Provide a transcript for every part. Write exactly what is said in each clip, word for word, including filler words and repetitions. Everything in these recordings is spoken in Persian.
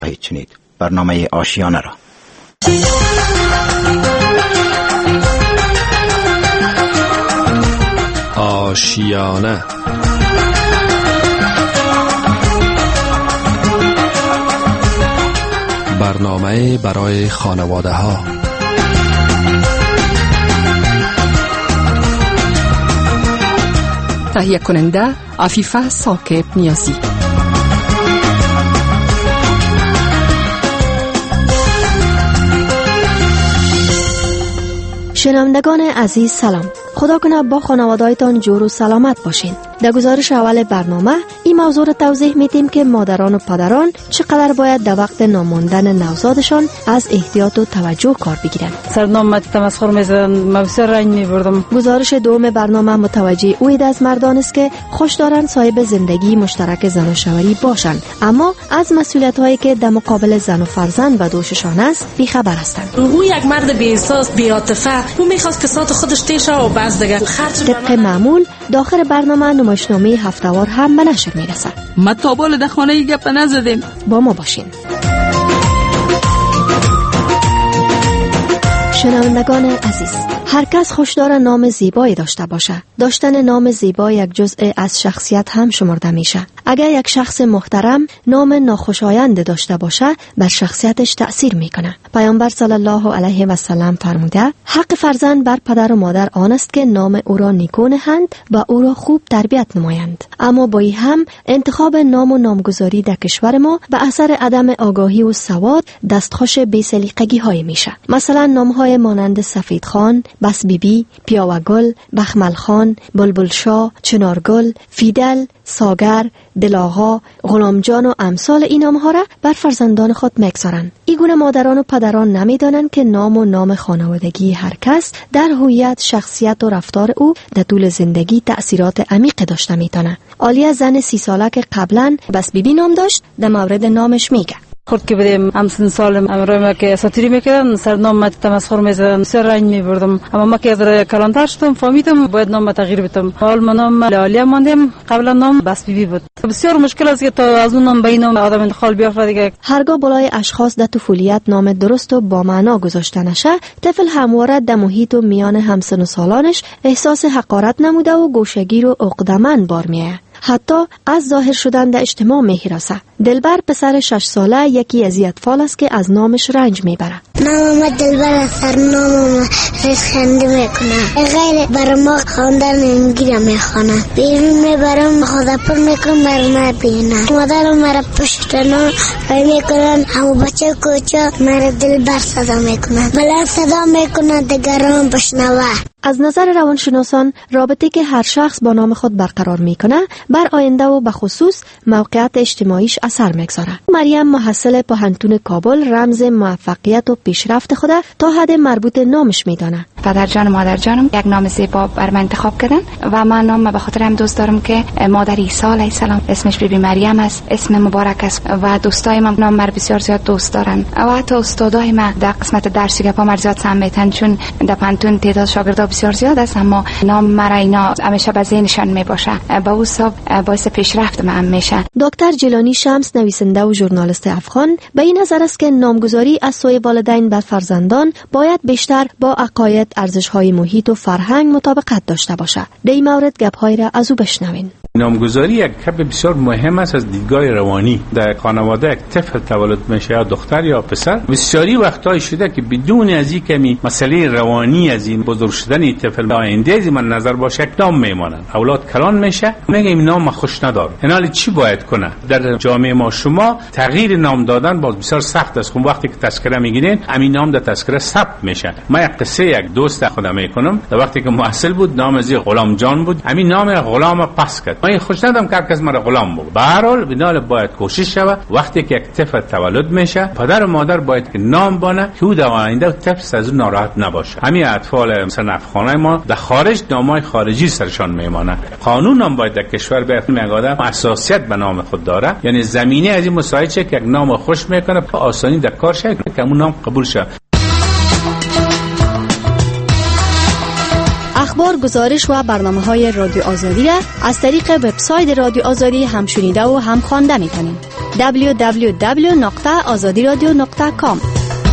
چنید برنامه آشیانه را. آشیانه برنامه برای خانواده ها. تهیه کننده عفیفه ثاقب نیازی. شنوندگان عزیز سلام. خدا کنه با خانواده‌تان جور و سلامت باشین. در گزارش اول برنامه این موضوع را توضیح میدیم که مادران و پدران چقدر باید در وقت ناماندن نوزادشان از احتیاط و توجه کار بگیرند. سرنام تمسخر می‌زدن، من بسیار رنج می‌بردم. گزارش دوم برنامه متوجه اوید از مردان است که خوش دارند صاحب زندگی مشترک زن و شوهری باشند، اما از مسئولیت‌هایی که در مقابل زن و فرزند به دوششان است بی‌خبر هستند. او یک مرد بی‌احساس، بی‌عاطفه، او می‌خواست که ساعت خودش تیشه و بعد دیگه خرج. طبق معمول داخل برنامه نمایشنامه هفته‌وار هم به نشر میرسد. ما تا بالا در خانه گپ نزدیم. با ما باشین. شنوندگان عزیز، هر کس خوش داره نام زیبایی داشته باشه. داشتن نام زیبا یک جزء از شخصیت هم شمرده میشه. اگر یک شخص محترم نام ناخوشایند داشته باشه بر شخصیتش تأثیر میکنه. پیامبر صلی الله علیه و سلم فرموده حق فرزند بر پدر و مادر آن است که نام او را نیکو نهند و او را خوب تربیت نمایند. اما با این هم انتخاب نام و نامگذاری در کشور ما به اثر عدم آگاهی و سواد دستخوش بی‌سلیقگی های میشه. مثلا نام های مانند سفید خان، بس بیبی، پیاوگل، بخمل خان، بلبل شاه، چنارگل، فیدل، ساگر، دلاغا، غلامجان و امثال این نام‌ها را بر فرزندان خود می‌گذارند. این گونه مادران و پدران نمی‌دانند که نام و نام خانوادگی هر کس در هویت، شخصیت و رفتار او در طول زندگی تأثیرات عمیق داشته می‌تونه. آلیا زن سی ساله که قبلا بس بیبی نام داشت در مورد نامش میگه. خود که بودیم همسن سالم امروی ما که اساطیری میکردن سرنام ما تمسخر میزدن، بسیار رنج میبردم. اما ما که از کلانتر شدم فهمیدم باید نام تغییر بدم. حال ما نام آلیا ماندیم، قبلا نام بس بیبی بود. بسیار مشکل است که تا از اون نام به این نام آدم انتقال بیافته دیگه. هرگاه بالای اشخاص در طفولیت نام درست و با معنا گذاشته نشه، طفل همواره در محیط و میان همسن و سالانش احساس حقارت نموده و گوشه‌گیر و عقده‌مند بار میآید. حتی از ظاهر شدن در اجتماع می‌هراسه. دلبر پسر شش ساله یکی از اطفال است که از نامش رنج میبره. نام ما دلبر سرنام ما رسخنده میکنه. غیر بر ما خواندن نمیگیره میخوانه. بیرون میبرم خدا پر میکنم بر نبینه. مادرم مرا پشت نام رای میکنن. همو بچه کوچه مرا دلبر صدا میکنن. بلند صدا میکنن دیگران بشنوه. از نظر روانشناسان رابطه که هر شخص با نام خود برقرار میکنه بر آینده و به خصوص موقعیت اجتماعیش اثر میگذاره. مریم محصل پوهنتون کابل رمز موفقیت و پیشرفت خود تا حد مربوط نامش میدانه. پدر جان و مادر جانم یک نام زیبا بر من انتخاب کردن و من نام به خاطر هم دوست دارم که مادر عیسی علیه السلام اسمش بیبی مریم است، اسم مبارک است و دوستای من نام مر بسیار زیاد دوست دارن و حتی استادای من در قسمت درسی گپا مر زیاد سمیتن، چون در پوهنتون تعداد شاگردا بسیار زیاد است اما نام مرا اینا همیشه به ذهنشان میباشه، به اون حساب باعث پیشرفت من میشه. دکتر جیلانی شمس نویسنده و ژورنالیست افغان به این نظر است که نامگذاری از سوی والدین بر فرزندان باید بیشتر با عقاید، ارزش‌های محیط و فرهنگ مطابقت داشته باشد. در این مورد گپ‌هایی را از او بشنوین. نامگذاری یک کپ بسیار مهم است از دیدگاه روانی. در خانواده یک طفل تولد میشه یا دختر یا پسر، بسیاری وقتای شده که بدون از این کمی مسئله روانی از این بزرگ شدن طفل آینده از من نظر باشه یک نام میمانن. اولاد کلان میشه، میگه این نام خوش ندارم. اینالی چی باید کنه؟ در جامعه ما شما تغییر نام دادن باز بسیار سخت است. خب وقتی که تذکره میگیرین همین نام در تذکره ثبت میشه. من یک قصه یک دوست خودم میکنم. در وقتی که محصل بود نام از غلام جان بود، همین نام غلام پس کرد. من خوش ندارم که کس مرا غلام بود. به هر حال بنال باید کوشش شود وقتی که یک طفل تولد میشه پدر و مادر باید که نام بانه که او در آینده طفل از ناراحت نباشه. همین اطفال مثلا افغانای ما در خارج نامای خارجی سرشان میمانه. قانون هم باید در کشور به یک آدم اساسیت به نام خود داره، یعنی زمینه از این مساعد شه که یک نام خوش میکنه به آسانی در کار شه که اون نام قبول شه. اخبار، گزارش و برنامه‌های رادیو آزادی را از طریق وبسایت رادیو آزادی هم شنیده و هم خوانده می‌تونید. دبلیو دبلیو دبلیو نقطه آزادی رادیو نقطه کام.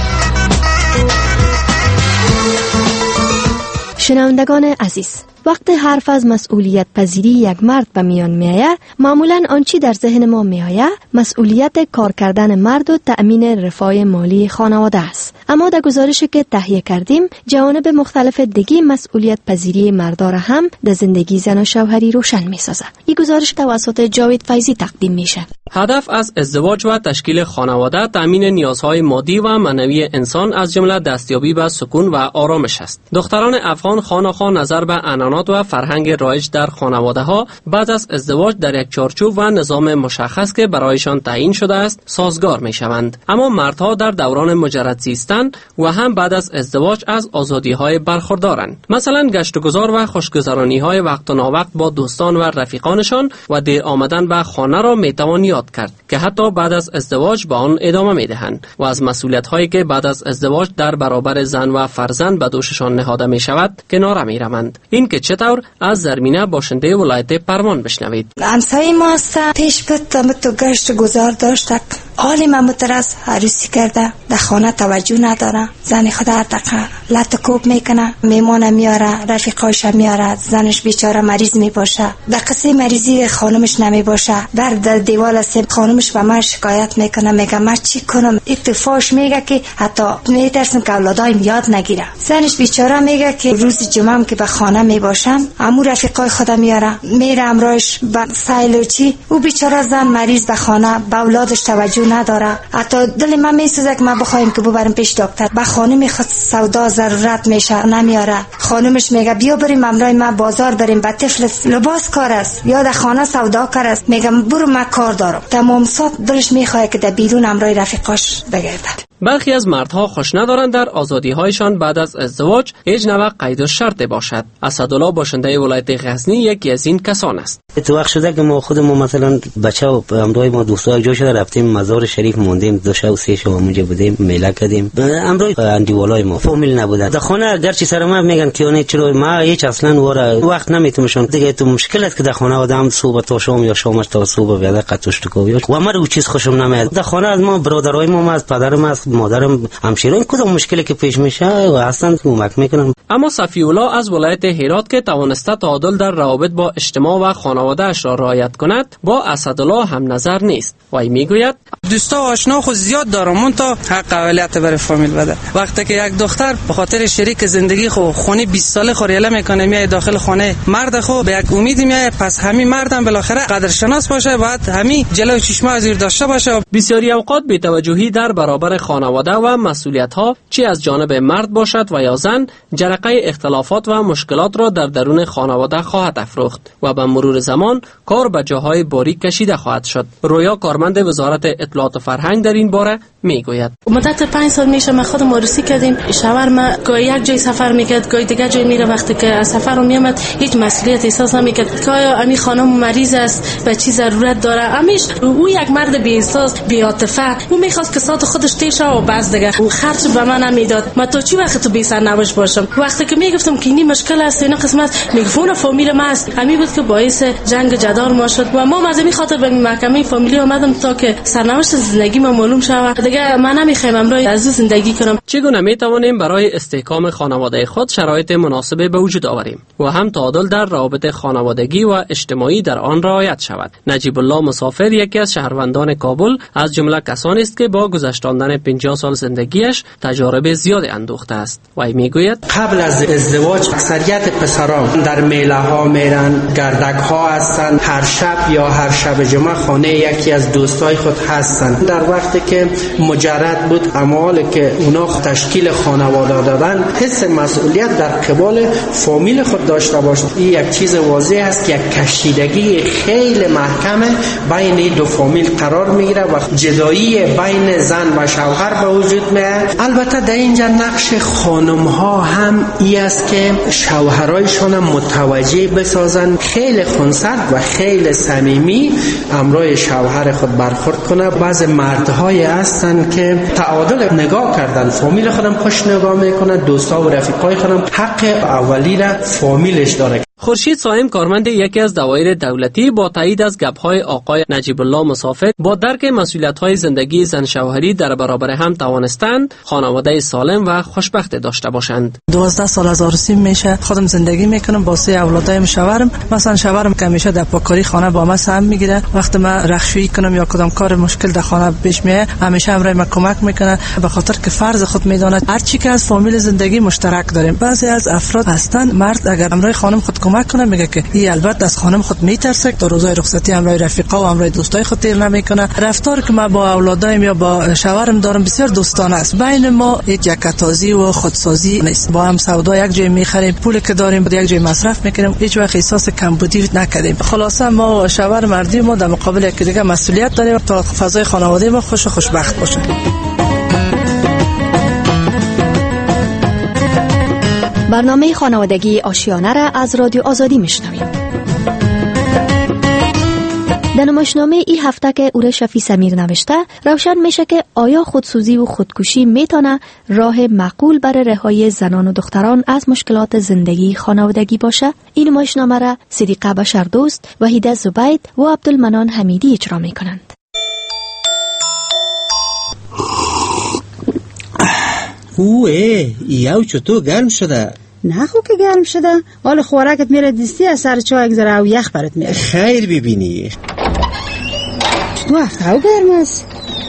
شنوندگان عزیز، وقتی حرف از مسئولیت پذیری یک مرد به میان میآید، معمولاً آنچه در ذهن ما میآید مسئولیت کار کردن مرد و تأمین رفاه مالی خانواده است. اما در گزارشی که تهیه کردیم، جوانب مختلف دیگه مسئولیت پذیری مردان را هم در زندگی زن و شوهری روشن می‌سازد. این گزارش توسط جاوید فیضی تقدیم میشه. هدف از ازدواج و تشکیل خانواده تأمین نیازهای مادی و معنوی انسان از جمله دستیابی به سکون و آرامش است. دختران افغان خانه‌خواه نظر به عنعنات و فرهنگ رایج در خانواده‌ها بعد از ازدواج در یک چارچوب و نظام مشخص که برایشان تعیین شده است سازگار می‌شوند. اما مردها در دوران مجرد زیستن و هم بعد از ازدواج از آزادی‌های برخوردارند. مثلا گشت و گذار و خوشگذرانی‌های وقت و ناوقت با دوستان و رفیقانشان و دیر آمدن به خانه را می‌توان یاد کرد که حتی بعد از ازدواج به آن ادامه می‌دهند و از مسئولیت‌هایی که بعد از ازدواج در برابر زن و فرزند به دوششان نهاده می‌شود کنار می‌روند. این که چطور از زرمینه باشنده ولایت پرمان بشنوید. همسایه ما است پیش بود تو گشت گذار داشت. حالی من مترس عروسی کرده در خانه توجه نداره، زن خود هر دقیقه لط کوب میکنه، میمانه میاره، رفیقاش میاره، زنش بیچاره مریض میباشه، در قصه مریضی خانمش نمیباشه، بر در دیوال است خانمش به من شکایت میکنه، میگه من چی کنم؟ اتفاقش میگه که حتی میترسم که اولادایم یاد نگیره. زنش بیچاره میگه که روز جمعه که به خانه میباشم امو رفیقای خود میاره، میره امراش به سایل و چی، او بیچاره زن مریض به خانه به اولادش توجه نداره. حتی دل من میسوزه که من بخوایم که ببرم پیش دکتر، با خانم خود سودا ضرورت میشه نمیاره، خانمش میگه بیا بریم امرای من بازار بریم، با طفل لباس کار است یا در خانه سودا کار است، میگم برو من کار دارم. تمام ساعت دلش میخواد که در بیرون امرای رفیقاش بگرده. برخی از مردها خوش ندارند در آزادی‌هایشان بعد از ازدواج هیچ نوع قید و شرط باشد. اسدالله باشنده ولایت غزنی یکی از این کسان است. تو وقت شده که ما خودمون مثلا بچه و همراه ما دوستای جا شده رفتیم مزار شریف موندیم، دو شب و سه شب اونجا بودیم، میله کردیم. همراه اندیوالای ما فامیل نبودن. در خانه اگر چی سر ما میگن که اون چرا ما هیچ اصلا وره وقت نمیتونشون دیگه. تو مشکل است که در خانه آدم صبح تا شام یا شام تا صبح بیاد قطوش تو کوی و ما رو چیز خوشم نمیاد. در خانه از ما برادرای ما از پدرم از مادرم همشیرین کدوم مشکلی که پیش میشه و اصلا کمک میکنن. اما صفی الله از ولایت هرات که توانسته تعادل در روابط با اجتماع و خانواده اش را رعایت کند با اسدالله هم نظر نیست. وی میگوید دوستا و آشنا خود زیاد دارم، من تا حق اولیت برای فامیل بده. وقتی که یک دختر به خاطر شریک زندگی خو خونه بیست ساله خوریله میکنه میای داخل خانه مرد خو به یک امید میای، پس همین مردم بالاخره قدرشناس باشه، بعد همین جلوی چشم از زیر داشته باشه. بسیاری اوقات بی‌توجهی در برابر خانواده و مسئولیت‌ها چی از جانب مرد باشد و یا زن جرقه اختلافات و مشکلات را در درون خانواده خواهد افروخت و به مرور زمان کار به جاهای باریک کشیده خواهد شد. رویا کارمند وزارت اطلاعات و فرهنگ در این باره میگوید مدت پنج سال میشه ما خودم عروسی کردیم، شوهر ما گاهی یک جای سفر میکرد گاهی دیگه جای میره، وقتی که از سفر میامد هیچ مسئولیت احساس نمیکرد که آیا امی خانم مریض است به چی ضرورت داره. امیش او یک مرد بی احساس بی عاطفه، او میخواست که ساعت خودش تیشه و بس دیگه او خرج به من نمیداد. من تو چی وقت تو بی سرنوشت باشم؟ وقتی که میگفتم که این مشکل است اینا قسمت میگفون فامیل ما است، امی بود که باعث جنگ جدال ما شد و ما از این خاطر به محکمه فامیلی اومدم تا که سرنوشت زندگی ما معلوم شود. دیگه من نمیخوام امروز از زندگی کنم. چگونه میتوانیم برای استحکام خانواده خود شرایط مناسب به وجود آوریم و هم تعادل در روابط خانوادگی و اجتماعی در آن رعایت شود؟ نجیب الله مسافر یکی از شهروندان کابل از جمله کسانی است که با گذشتاندن پنجاه سال زندگیش تجارب زیاد اندوخته است. وی میگوید قبل از ازدواج اکثریت پسران در میله ها میرن، گردک ها هستن، هر شب یا هر شب جمعه خانه یکی از دوستای خود هستن. در وقتی که مجرد بود اموالی که اونا تشکیل خانواده دادن حس مسئولیت در قبال فامیل خود داشته باشد. این یک چیز واضح است که یک کشیدگی خیلی محکم بین دو فامیل قرار میگیره و جدایی بین زن و شوهر شوهر به وجود میاد. البته در اینجا نقش خانم ها هم ای است که شوهرایشان متوجه بسازن، خیلی خونسرد و خیلی صمیمی امروی شوهر خود برخورد کنه. بعض مردهای هستن که تعادل نگاه کردن، فامیل خودم خوش نگاه میکنه، دوستا و رفیقای خودم حق اولی را فامیلش داره. خورشید صائم کارمند یکی از دوایر دولتی با تایید از گپ‌های آقای نجیب الله مسافر با درک مسئولیت‌های زندگی زن شوهری در برابر هم توانستند خانواده سالم و خوشبخت داشته باشند. دوازده سال از عروسی میشه خودم زندگی میکنم با سه اولادایم. شوهرم مثلا شوهرم که همیشه در پاکاری خانه با من سهم میگیره، وقتی من رخشویی کنم یا کدام کار مشکل در خانه پیش میاد همیشه امرای من کمک میکنه، به خاطر که فرض خود میدونه هر چی که از فامیل زندگی مشترک داریم. بعضی از افراد هستن مرد اگر امرای خانم خود کمک کنه میگه که این البته از خانم خود میترسه، در روزای رخصتی امرای رفیقا و امرای دوستای خود تیر نمیکنه. رفتار که ما با اولادایم یا با شوهرم دارم بسیار دوستانه است. بین ما یک یکتازی و خودسازی نیست. با هم سودا یک جای میخریم، پولی که داریم بود یک جای مصرف میکنیم، هیچ وقت احساس کمبودی نکردیم. خلاصه ما و شوهر مردی ما در مقابل یک دیگه مسئولیت داریم تا فضای خانواده ما خوش و خوشبخت باشه. برنامه خانوادگی آشیانه را از رادیو آزادی میشنویم. در نمایشنامه این هفته که اوره شفی سمیر نوشته روشن میشه که آیا خودسوزی و خودکشی میتونه راه معقول برای رهایی زنان و دختران از مشکلات زندگی خانوادگی باشه؟ این نمایشنامه را صدیقه بشردوست، وحیده زبید و عبدالمنان حمیدی اجرا میکنند. اوه یاو چطور گرم شده؟ نه خو که گرم شده، حال خوراکت میره دیستی از سر چای گذره او یخ برات میره. خیر ببینی تو هفته او گرم است.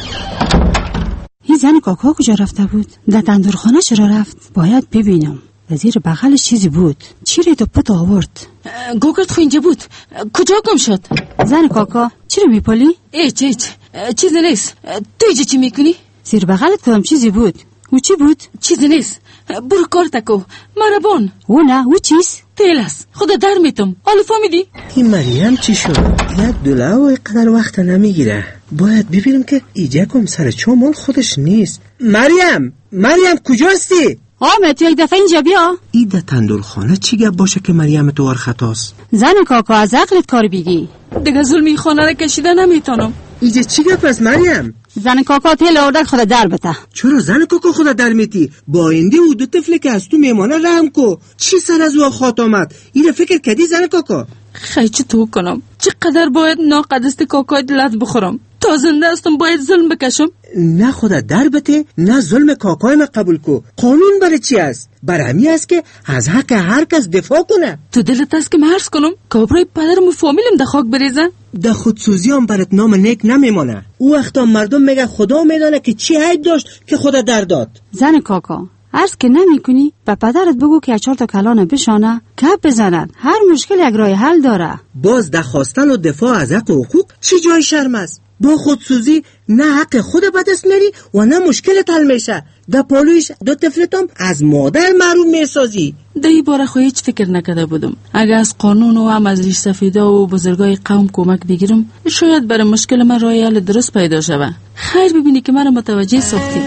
این زن کاکا کجا رفته بود؟ در تندورخانه چرا رفت؟ باید ببینم. وزیر بغلش چیزی بود، چی رو تو پت آورد؟ گوگرد خو اینجا بود، کجا گم شد؟ زن کاکا چی رو میپالی؟ ایچ ایچ چیزی نیست. تو اینجا چی میکنی؟ زیر بغلت کدام چیزی بود؟ او چی بود؟ چیزی نیست، برو کار تکو مربان. او نه او چیز؟ تیل است، خدا در میتم. حالا فهمیدی؟ این مریم چی شد؟ یک دوله و اینقدر وقت نمیگیره. باید ببینم که ایجا کم سر چومال خودش نیست. مریم مریم کجاستی؟ آمد تو یک دفعه اینجا بیا. ای در تندورخانه چی گپ باشه که مریم تو ور خطاست؟ زن کاکا از عقلت کار بگی. دیگه ظلمی خانه را کشیده نمیتونم. ایجا چی گپ است مریم؟ زن کاکا تیل آوردن خود در بته. چرا زن کاکا خود در میتی؟ با اینده او دو طفل که از تو میمانه رحم کو. چی سر از او خاط آمد؟ این فکر کردی زن کاکا؟ خیلی چی تو کنم؟ چقدر باید ناقدست کاکای دلت بخورم؟ تا زنده استم باید ظلم بکشم؟ نه خدا در بته، نه ظلم کاکای ما قبول کو. قانون برای چی است؟ برای است که از حق هر کس دفاع کنه. تو دلت است که مرز کنم که برای پدرم و فامیلم در خاک بریزن؟ در خودسوزی هم برات نام نیک نمیمانه. او وقتا مردم میگه خدا میدانه که چی عیب داشت که خدا در داد. زن کاکا عرض که نمی کنی به پدرت بگو که چهار تا کلانه بشانه کپ بزنن. هر مشکل یک راه حل داره. باز دخواستن و دفاع از حق و حقوق چی جای شرم است؟ با خودسوزی نه حق خود به دست میری و نه مشکلت حل میشه. در پالویش دو طفلتم از مادر محروم میسازی. در این باره خو هیچ فکر نکرده بودم. اگه از قانون و هم از ریش سفیده و بزرگای قوم کمک بگیرم شاید برای مشکل من راه حل درست پیدا شود. خیر ببینی که من متوجه ساختی.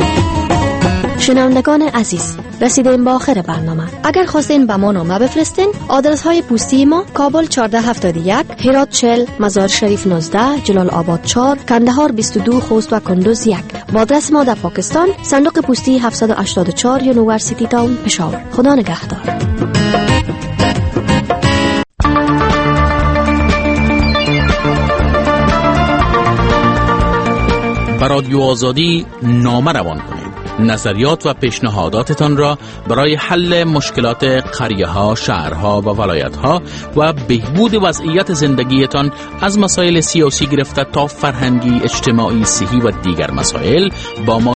شنوندگان عزیز، رسیدیم با آخر برنامه. اگر خواستین به ما نامه بفرستین، آدرس های پستی ما کابل چهارده هفتاد و یک، هرات چهل، مزار شریف نوزده، جلال آباد چهار، کندهار بیست و دو، خوست و کندوز یک. و آدرس ما در پاکستان صندوق پستی هفتصد و هشتاد و چهار، یونیورسیتی تاون، پشاور. خدا نگهدار. بر رادیو آزادی نامه روان کنید. نظریات و پیشنهاداتتان را برای حل مشکلات قریه‌ها، شهرها و ولایت‌ها و بهبود وضعیت زندگیتان از مسائل سیاسی گرفته تا فرهنگی، اجتماعی، صحی و دیگر مسائل با ما